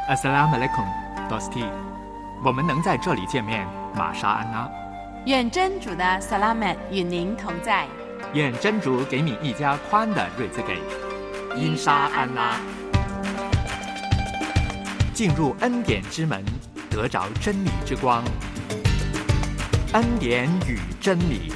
Assalamualaikum, Dosti。我们能在这里见面，玛莎安拉。 愿真主的 Salamat 与您同在。 愿真主给你一家宽的日子给。因沙安拉。进入恩典之门，得着真理之光。恩典与真理。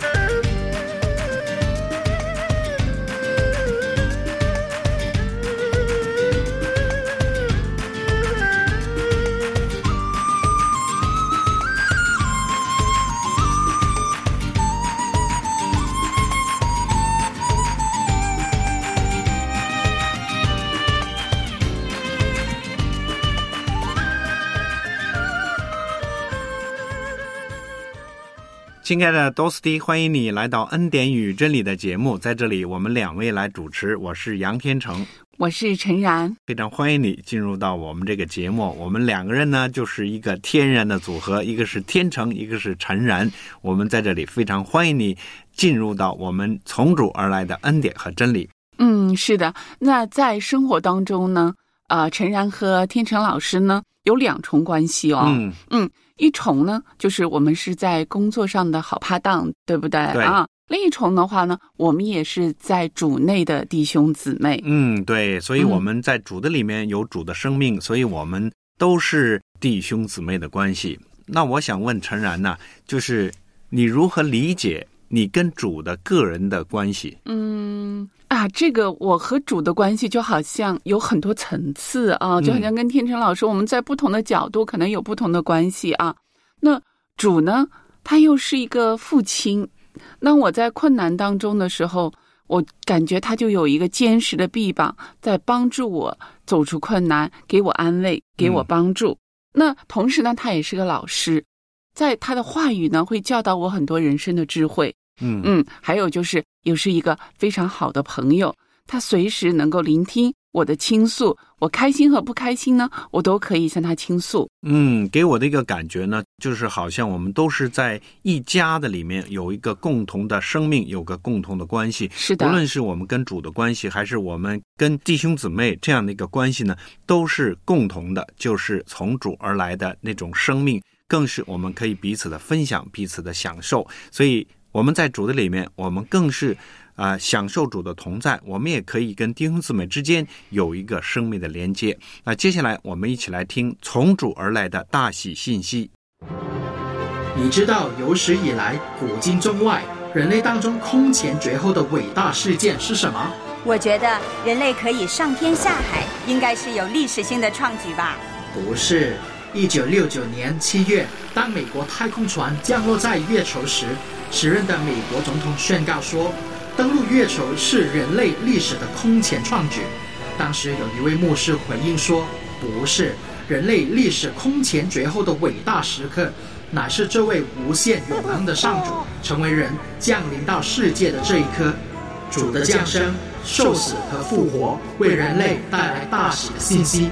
亲爱的多斯蒂，欢迎你来到恩典与真理的节目，在这里我们两位来主持，我是杨天成， 我是陈然， 非常欢迎你进入到我们这个节目。我们两个人呢就是一个天然的组合，一个是天成，一个是陈然。我们在这里非常欢迎你进入到我们从主而来的恩典和真理。 是的。那在生活当中呢，陈然和天成老师呢有两重关系哦。一重呢就是我们是在工作上的好拍档，对不对？ 对啊。另一重的话呢，我们也是在主内的弟兄姊妹。 对，所以我们在主的里面有主的生命，所以我们都是弟兄姊妹的关系。那我想问陈然呢，就是你如何理解你跟主的个人的关系？ 这个我和主的关系就好像有很多层次啊，就好像跟天成老师我们在不同的角度可能有不同的关系啊。那主呢，他又是一个父亲，那我在困难当中的时候，我感觉他就有一个坚实的臂膀在帮助我走出困难，给我安慰，给我帮助。那同时呢，他也是个老师，在他的话语呢会教导我很多人生的智慧。还有就是又是一个非常好的朋友，他随时能够聆听我的倾诉，我开心和不开心呢，我都可以向他倾诉。 给我的一个感觉呢，就是好像我们都是在一家的里面有一个共同的生命，有个共同的关系。 是的， 无论是我们跟主的关系，还是我们跟弟兄姊妹这样的一个关系呢，都是共同的，就是从主而来的那种生命，更是我们可以彼此的分享，彼此的享受。所以我们在主的里面，我们更是享受主的同在，我们也可以跟弟兄姊妹之间有一个生命的连接。那接下来我们一起来听从主而来的大喜信息。 你知道有史以来古今中外人类当中空前绝后的伟大事件是什么？ 我觉得人类可以上天下海应该是有历史性的创举吧。 不是，1969年7月，当美国太空船降落在月球时，时任的美国总统宣告说，登陆月球是人类历史的空前创举。当时有一位牧师回应说，不是，人类历史空前绝后的伟大时刻，乃是这位无限永恒的上主成为人降临到世界的这一刻。主的降生、受死和复活，为人类带来大喜的信息。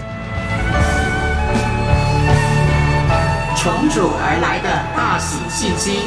从主而来的大喜信息。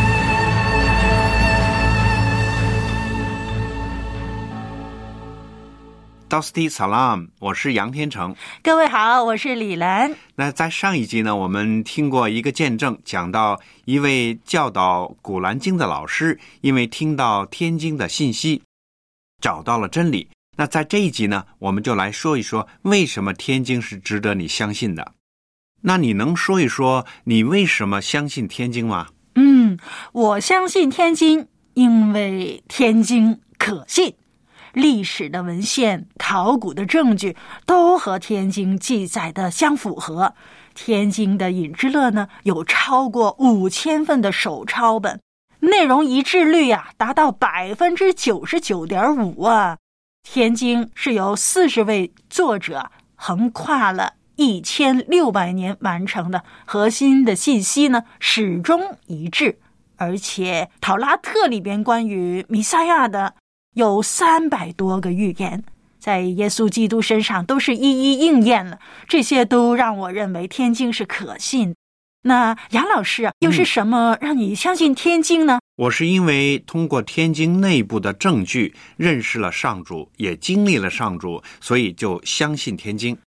Dosti Salam， 我是杨天成。 各位好，我是李兰。 那在上一集呢，我们听过一个见证，讲到一位教导古兰经的老师，因为听到天经的信息，找到了真理。那在这一集呢，我们就来说一说为什么天经是值得你相信的。那你能说一说你为什么相信天经吗？ 我相信天经，因为天经可信。历史的文献、考古的证据都和天经记载的相符合。天经的隐之乐呢，有超过5000份的手抄本，内容一致率达到 99.5% 啊。天经是由40位作者横跨了1600年完成的，核心的信息呢始终一致。而且陶拉特里边关于弥赛亚的有300多个预言，在耶稣基督身上都是一一应验了，这些都让我认为天经是可信。那杨老师又是什么让你相信天经呢？ 我是因为通过天经内部的证据认识了上主，也经历了上主，所以就相信天经。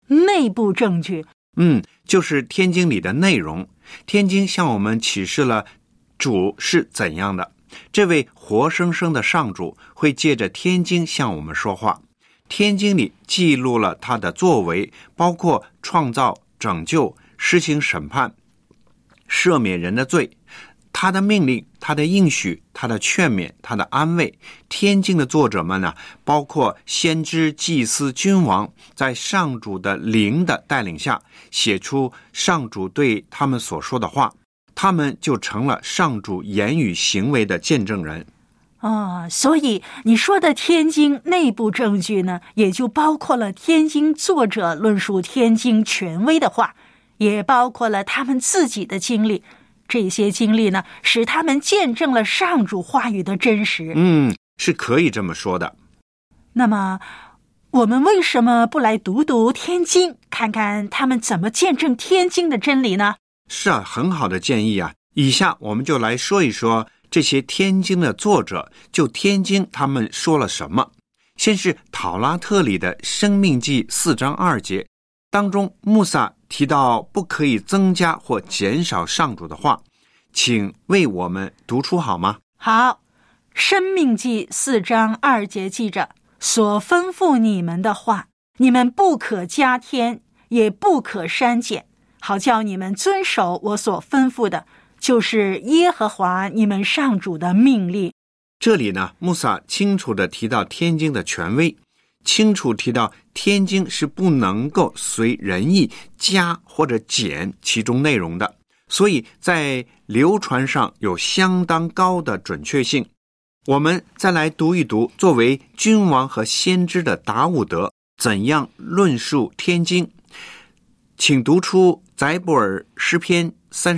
内部证据。 就是天经里的内容。天经向我们启示了主是怎样的，这位活生生的上主会借着天经向我们说话。天经里记录了他的作为，包括创造、拯救、施行审判、赦免人的罪，他的命令、他的应许、他的劝勉、他的安慰。天经的作者们呢，包括先知、祭司、君王，在上主的灵的带领下，写出上主对他们所说的话，他们就成了上主言语行为的见证人。 所以你说的天经内部证据呢，也就包括了天经作者论述天经权威的话，也包括了他们自己的经历。这些经历呢，使他们见证了上主话语的真实。 是可以这么说的。 那么我们为什么不来读读天经，看看他们怎么见证天经的真理呢？ 是啊，很好的建议啊。以下我们就来说一说这些天经的作者，就天经他们说了什么。先是讨拉特里的生命记4章2节当中，穆萨提到不可以增加或减少上主的话，请为我们读出好吗？ 好，生命记4章2节记着，所吩咐你们的话，你们不可加添，也不可删减，好叫你们遵守我所吩咐的，就是耶和华你们上主的命令。 这里呢，穆萨清楚地提到天经的权威，清楚提到天经是不能够随人意加或者减其中内容的，所以在流传上有相当高的准确性。我们再来读一读作为君王和先知的达伍德怎样论述天经。请读出载布尔诗篇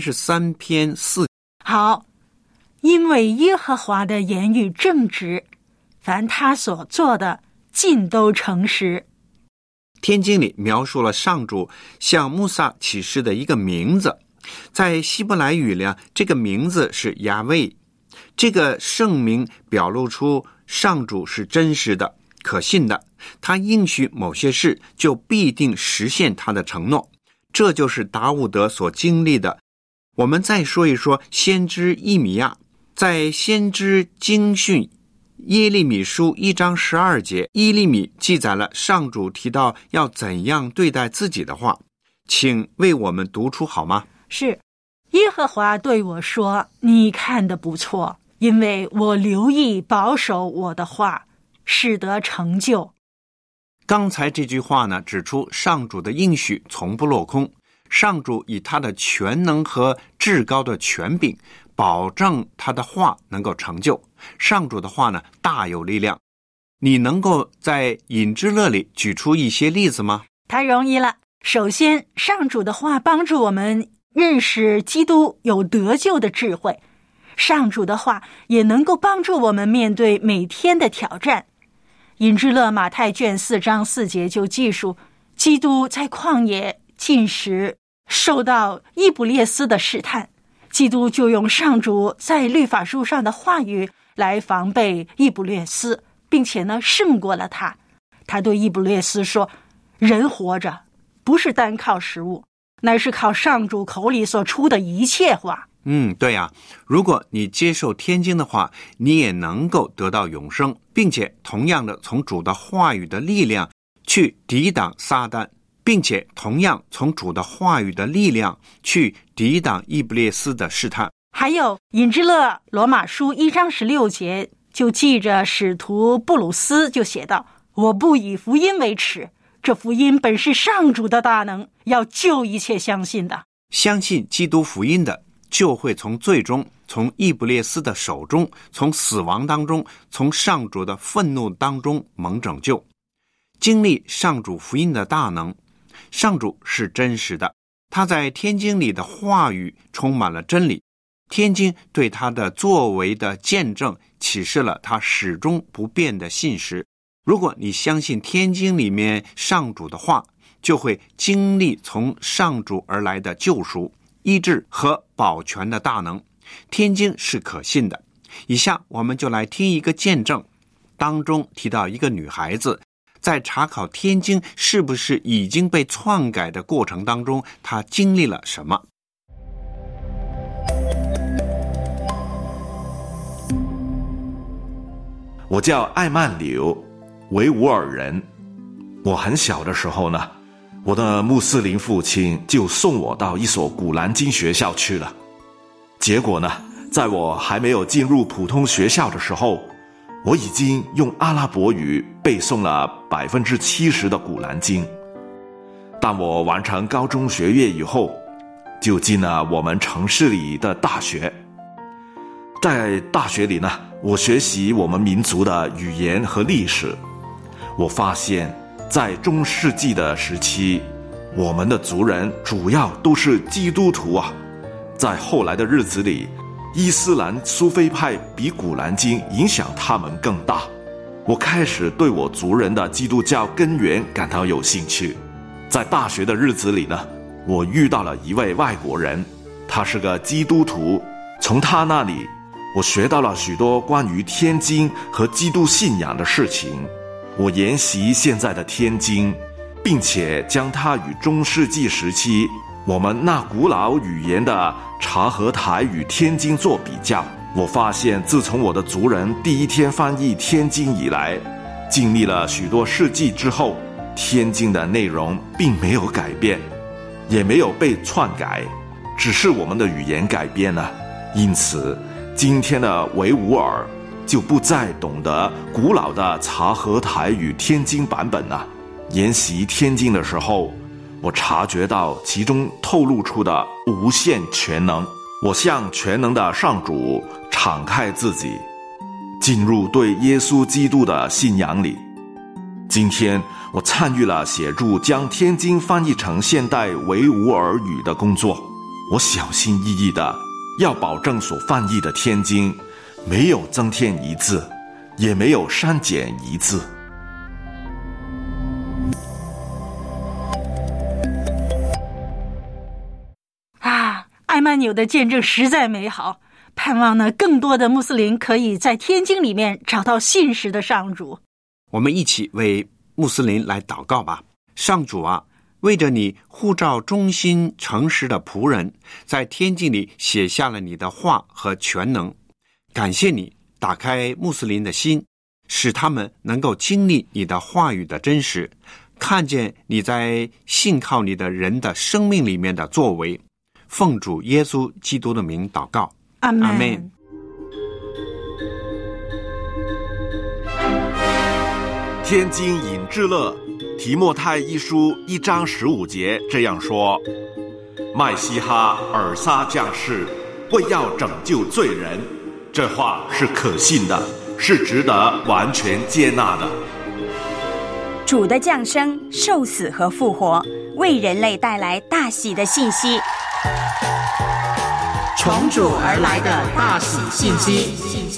33篇4。 好，因为耶和华的言语正直，凡他所做的尽都诚实。 天经里描述了上主向穆萨启示的一个名字，在希伯来语里，这个名字是亚卫。这个圣名表露出上主是真实的、可信的，他应许某些事就必定实现他的承诺，这就是达伍德所经历的。我们再说一说先知以米亚，在先知经训耶利米书1章12节，耶利米记载了上主提到要怎样对待自己的话，请为我们读出好吗？ 是，耶和华对我说，你看得不错，因为我留意保守我的话，使得成就。 刚才这句话呢，指出上主的应许从不落空，上主以他的全能和至高的权柄保证他的话能够成就。上主的话呢，大有力量。你能够在引之乐里举出一些例子吗？ 太容易了。首先，上主的话帮助我们认识基督有得救的智慧，上主的话也能够帮助我们面对每天的挑战。引之乐马太卷4章4节就记述，基督在旷野禁食，受到伊卜列斯的试探，基督就用上主在律法书上的话语来防备伊卜列斯，并且呢胜过了他。他对伊卜列斯说，人活着不是单靠食物，乃是靠上主口里所出的一切话。 对啊，如果你接受天经的话，你也能够得到永生，并且同样的从主的话语的力量去抵挡撒旦，并且同样从主的话语的力量去抵挡伊卜列斯的试探。 还有引之乐罗马书1章16节就记着使徒布鲁斯就写道，我不以福音为耻，这福音本是上主的大能，要救一切相信的。 相信基督福音的就会从最终，从伊卜列斯的手中，从死亡当中，从上主的愤怒当中蒙拯救，经历上主福音的大能。上主是真实的，他在天经里的话语充满了真理，天经对他的作为的见证启示了他始终不变的信实。如果你相信天经里面上主的话，就会经历从上主而来的救赎、医治和保全的大能。天经是可信的。以下我们就来听一个见证，当中提到一个女孩子， 在查考天经是不是已经被篡改的过程当中，他经历了什么。 我叫艾曼纽，维吾尔人。我很小的时候呢，我的穆斯林父亲就送我到一所古兰经学校去了。结果呢，在我还没有进入普通学校的时候，我已经用阿拉伯语背诵了70%的古兰经。当我完成高中学业以后，就进了我们城市里的大学。在大学里呢，我学习我们民族的语言和历史。我发现在中世纪的时期，我们的族人主要都是基督徒啊。在后来的日子里，伊斯兰苏菲派比古兰经影响他们更大。我开始对我族人的基督教根源感到有兴趣。在大学的日子里呢，我遇到了一位外国人，他是个基督徒。从他那里我学到了许多关于天经和基督信仰的事情。我研习现在的天经，并且将它与中世纪时期我们那古老语言的察合台语天经做比较。我发现自从我的族人第一天翻译天经以来，经历了许多世纪之后，天经的内容并没有改变，也没有被篡改，只是我们的语言改变了。因此今天的维吾尔就不再懂得古老的察合台语天经版本了。研习天经的时候，我察觉到其中透露出的无限全能。我向全能的上主敞开自己，进入对耶稣基督的信仰里。今天我参与了协助将天经翻译成现代维吾尔语的工作。我小心翼翼的要保证所翻译的天经没有增添一字，也没有删减一字。 艾曼纽的见证实在美好，盼望呢更多的穆斯林可以在天经里面找到信实的上主。 我们一起为穆斯林来祷告吧。上主啊，为着你护照忠心诚实的仆人，在天经里写下了你的话和全能，感谢你打开穆斯林的心，使他们能够经历你的话语的真实，看见你在信靠你的人的生命里面的作为。奉主耶稣基督的名祷告， 阿们。 阿们。 天经引致乐，提莫太一书1章15节这样说：麦西哈尔撒降世，为要拯救罪人。这话是可信的，是值得完全接纳的。 主的降生、受死和复活，为人类带来大喜的信息。 从主而来的大喜信息。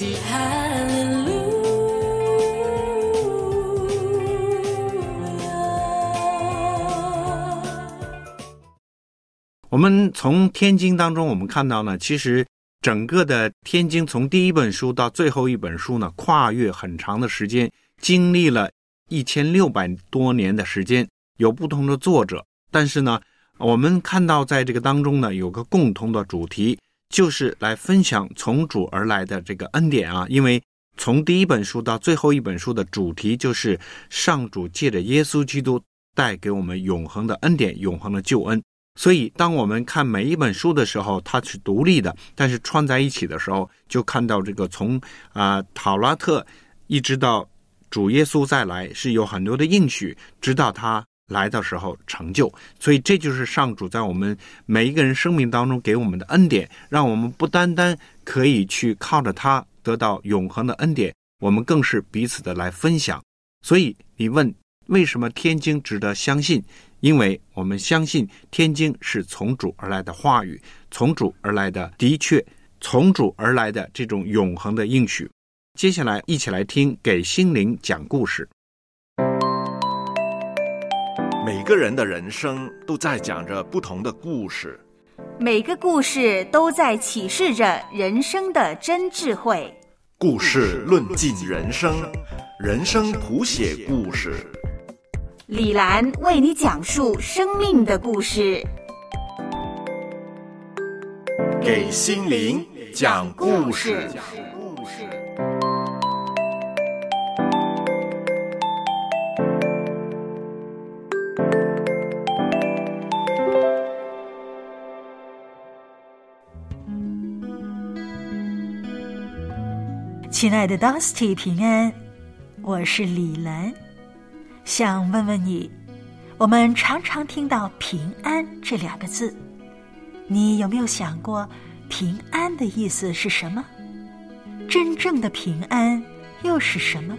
我们从天经当中我们看到呢，其实整个的天经从第一本书到最后一本书呢，跨越很长的时间，经历了1600多年的时间，有不同的作者，但是呢我们看到在这个当中呢，有个共同的主题，就是来分享从主而来的这个恩典啊。因为从第一本书到最后一本书的主题就是上主借着耶稣基督带给我们永恒的恩典，永恒的救恩。所以当我们看每一本书的时候，它是独立的，但是串在一起的时候，就看到这个从讨拉特一直到主耶稣再来，是有很多的应许，直到他来的时候成就。所以这就是上主在我们每一个人生命当中给我们的恩典，让我们不单单可以去靠着他得到永恒的恩典，我们更是彼此的来分享。所以你问为什么天经值得相信？因为我们相信天经是从主而来的话语，从主而来的的确，从主而来的这种永恒的应许。接下来一起来听给心灵讲故事。 每个人的人生都在讲着不同的故事， 每个故事都在启示着人生的真智慧。 故事论尽人生，人生谱写故事。 李兰为你讲述生命的故事， 给心灵讲故事。 亲爱的 Dusty 平安，我是李兰，想问问你，我们常常听到平安这2个字，你有没有想过平安的意思是什么？真正的平安又是什么？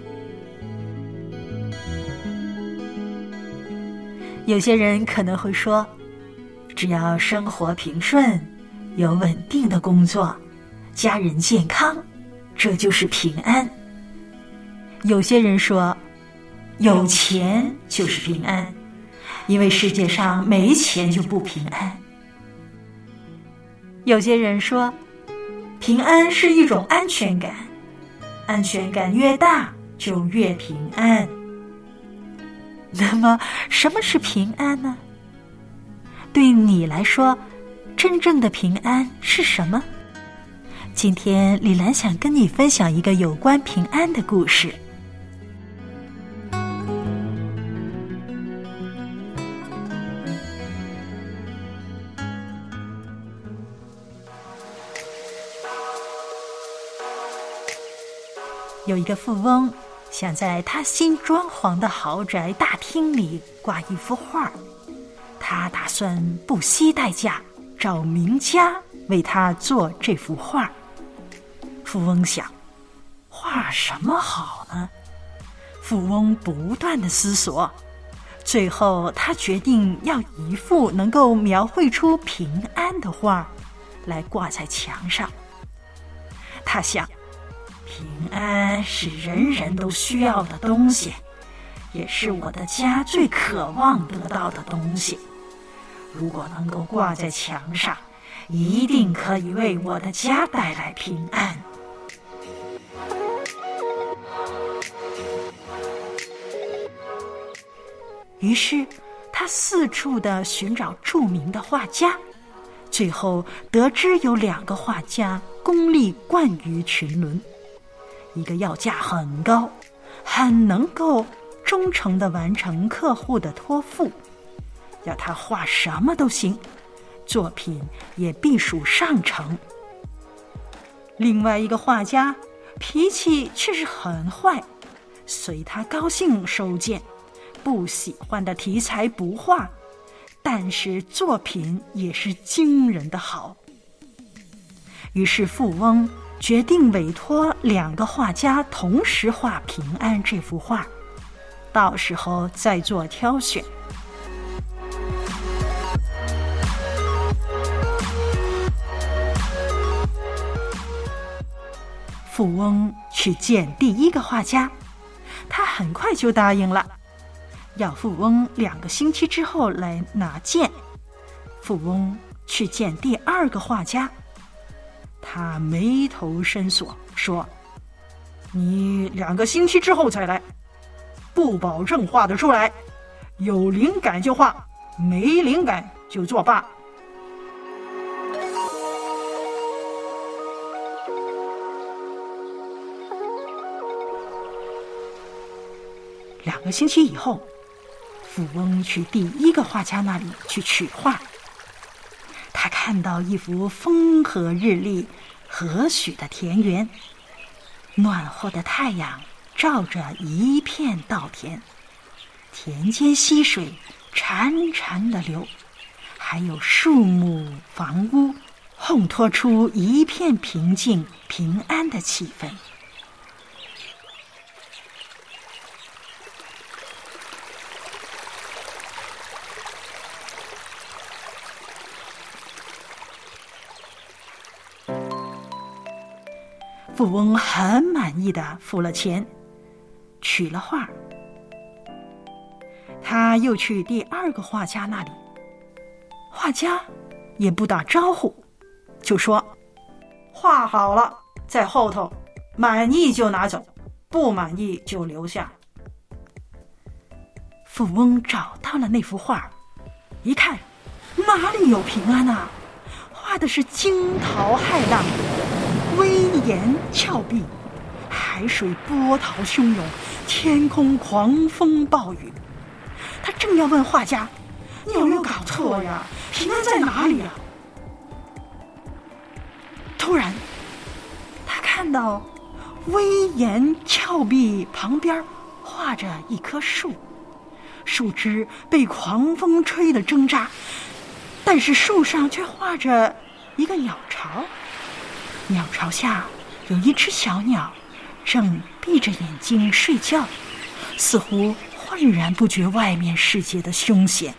有些人可能会说，只要生活平顺，有稳定的工作，家人健康，这就是平安。有些人说，有钱就是平安，因为世界上没钱就不平安。有些人说，平安是一种安全感，安全感越大就越平安。那么什么是平安呢？对你来说，真正的平安是什么？今天李兰想跟你分享一个有关平安的故事。有一个富翁想在他新装潢的豪宅大厅里挂一幅画，他打算不惜代价找名家为他做这幅画。富翁想，画什么好呢？富翁不断地思索，最后他决定要一幅能够描绘出平安的画来挂在墙上。他想，平安是人人都需要的东西，也是我的家最渴望得到的东西。如果能够挂在墙上，一定可以为我的家带来平安。于是他四处地寻找著名的画家，最后得知有2个画家功力冠于群伦，一个要价很高，很能够忠诚地完成客户的托付，要他画什么都行，作品也必属上乘。另外一个画家脾气却是很坏，随他高兴收件，不喜欢的题材不画，但是作品也是惊人的好。于是富翁决定委托2个画家同时画平安这幅画，到时候再做挑选。富翁去见第1个画家，他很快就答应了，要富翁2个星期之后来拿件。富翁去见第2个画家，他眉头深锁，说，你2个星期之后才来，不保证画得出来，有灵感就画，没灵感就作罢。2个星期以后，富翁去第1个画家那里去取画。他看到一幅风和日丽、和煦的田园，暖和的太阳照着一片稻田，田间溪水潺潺地流，还有树木、房屋，烘托出一片平静、平安的气氛。富翁很满意地付了钱，取了画。他又去第2个画家那里，画家也不打招呼，就说，画好了，在后头，满意就拿走，不满意就留下。 富翁找到了那幅画，一看，哪里有平安啊？画的是惊涛骇浪，威严峭壁，海水波涛汹涌，天空狂风暴雨。他正要问画家：“你有没有搞错呀？平安在哪里啊？”突然，他看到威严峭壁旁边画着一棵树，树枝被狂风吹得挣扎，但是树上却画着一个鸟巢，鸟巢下有一只小鸟，正闭着眼睛睡觉，似乎浑然不觉外面世界的凶险。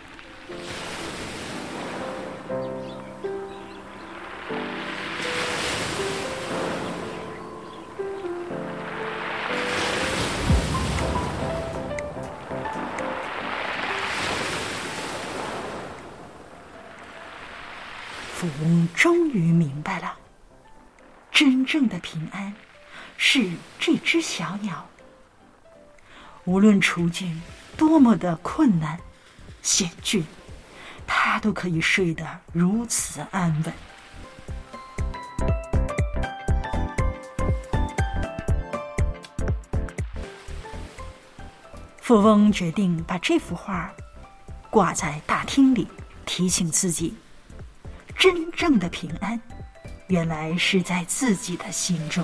富翁终于明白了，真正的平安是这只小鸟，无论处境多么的困难险峻，它都可以睡得如此安稳。富翁决定把这幅画挂在大厅里，提醒自己，真正的平安原来是在自己的心中。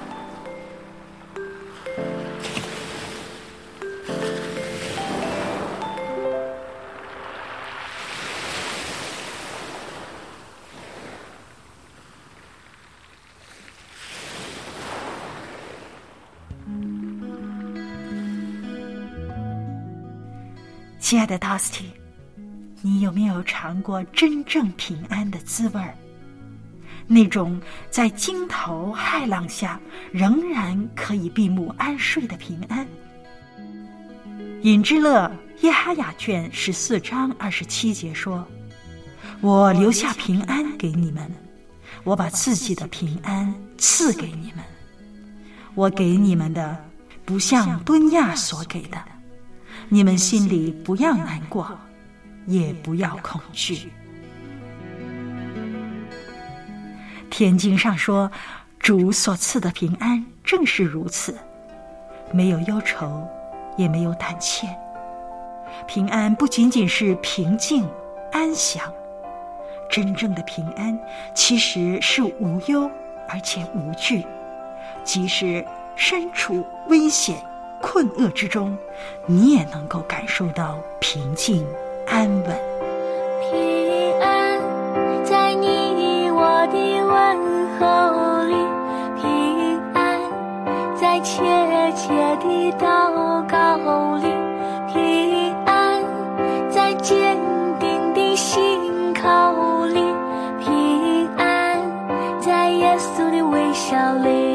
亲爱的 Dusty， 你有没有尝过真正平安的滋味儿？那种在惊涛骇浪下仍然可以闭目安睡的平安。隐之勒耶哈雅卷14章27节说：“我留下平安给你们，我把自己的平安赐给你们。我给你们的，不像敦亚所给的。你们心里不要难过，也不要恐惧。”天经上说，主所赐的平安正是如此，没有忧愁，也没有胆怯。平安不仅仅是平静安详，真正的平安其实是无忧而且无惧，即使身处危险困厄之中，你也能够感受到平静安稳。 平安在你我的问候里，平安在切切的祷告里，平安在坚定的信靠里，平安在耶稣的微笑里。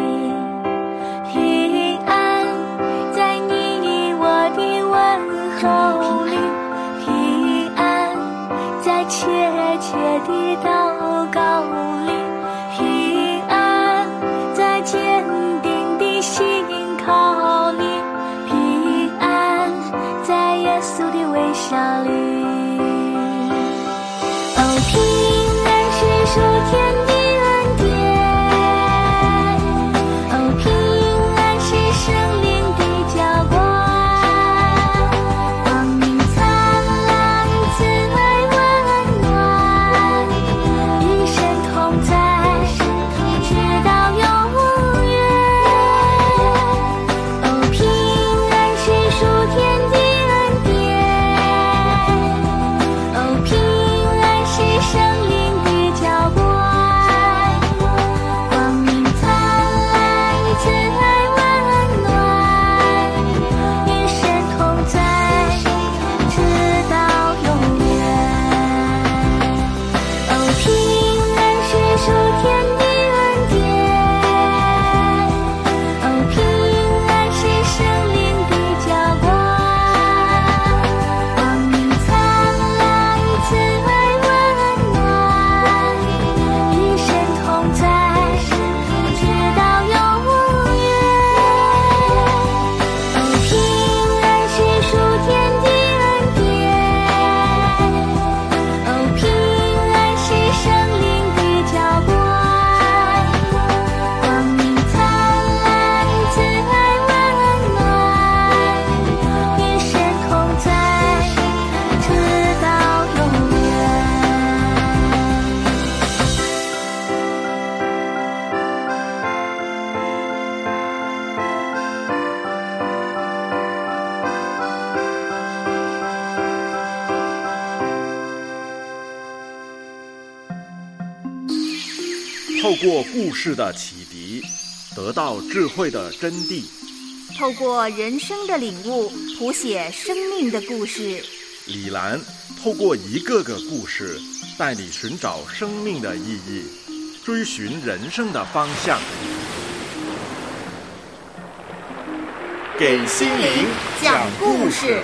平安在切切的祷告里，平安在坚定的信靠里，平安在耶稣的微笑里。哦，平安是属天的恩典，哦，平安是圣灵的浇灌。 透过故事的启迪，得到智慧的真谛； 透过人生的领悟，谱写生命的故事。 李兰透过一个个故事，带你寻找生命的意义，追寻人生的方向。 给心灵讲故事。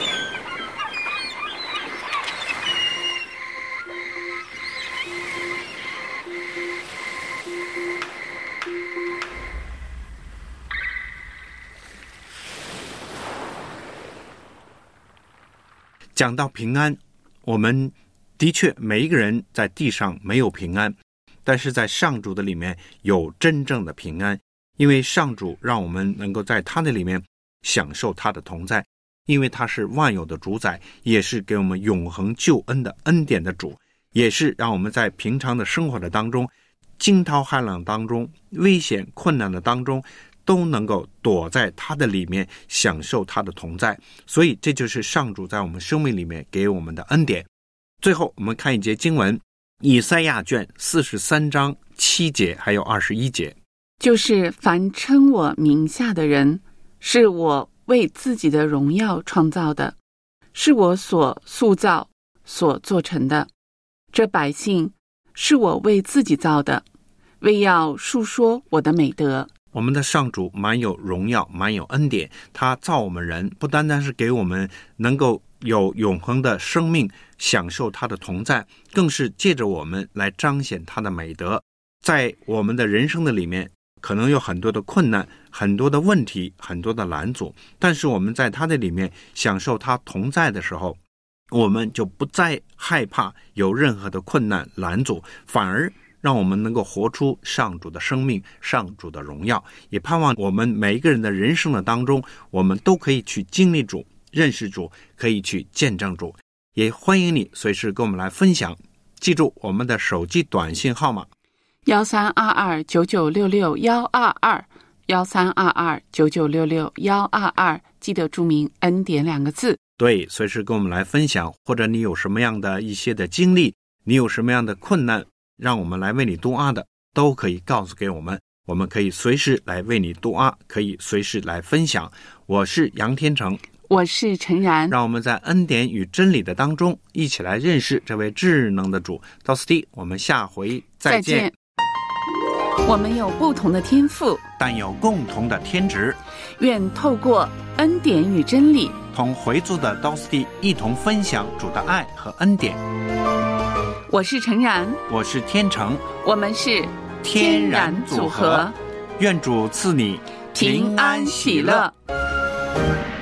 讲到平安，我们的确每一个人在地上没有平安，但是在上主的里面有真正的平安，因为上主让我们能够在他的里面享受他的同在，因为他是万有的主宰，也是给我们永恒救恩的恩典的主，也是让我们在平常的生活的当中，惊涛骇浪当中，危险困难的当中，都能够躲在他的里面享受他的同在。所以这就是上主在我们生命里面给我们的恩典。最后我们看一节经文，以赛亚卷43章7节还有21节， 就是凡称我名下的人，是我为自己的荣耀创造的，是我所塑造所做成的。这百姓是我为自己造的，为要述说我的美德。 我们的上主满有荣耀，满有恩典，他造我们人，不单单是给我们能够有永恒的生命，享受他的同在，更是借着我们来彰显他的美德。在我们的人生的里面，可能有很多的困难，很多的问题，很多的拦阻，但是我们在他的里面享受他同在的时候，我们就不再害怕有任何的困难拦阻，反而让我们能够活出上主的生命，上主的荣耀。也盼望我们每一个人的人生的当中，我们都可以去经历主，认识主，可以去见证主。也欢迎你随时跟我们来分享，记住我们的手机短信号码 132299661122132299661122，记得注明恩典2个字。 对，随时跟我们来分享，或者你有什么样的一些的经历，你有什么样的困难，让我们来为你督阿的，都可以告诉给我们，我们可以随时来为你督阿，可以随时来分享。我是杨天成， 我是陈然， 让我们在恩典与真理的当中一起来认识这位智能的主。到此地，我们下回再见。 我们有不同的天赋， 但有共同的天职， 愿透过恩典与真理， 同回族的道斯蒂一同分享主的爱和恩典。 我是陈然， 我是天成， 我们是天然组合。 愿主赐你平安喜乐。